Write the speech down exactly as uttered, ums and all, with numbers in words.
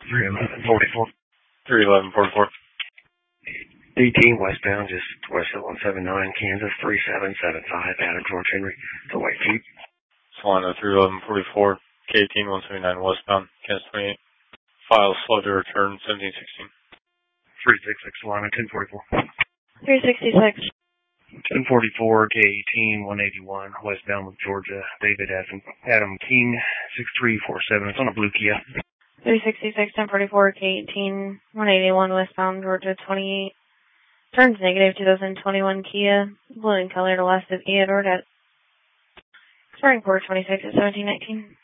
three eleven forty-four. three eleven forty-four. eighteen westbound, just west of one seventy-nine, Kansas, three seven seven five, Adam George Henry, to White Jeep. Solano three eleven forty-four, K eighteen one seventy-nine westbound, Kansas twenty-eight. File slow to return seventeen sixteen. three sixty-six, Solano ten forty-four. three sixty-six. ten forty-four, K eighteen one eighty-one, westbound with Georgia, David Adam, Adam King, six three four seven. It's on a blue Kia. three sixty-six, ten forty-four, K eighteen one eighty-one, westbound, Georgia twenty-eight. Turns negative, two thousand twenty-one Kia, blue in color, to west of Theodore at starting port twenty-six at seventeen nineteen.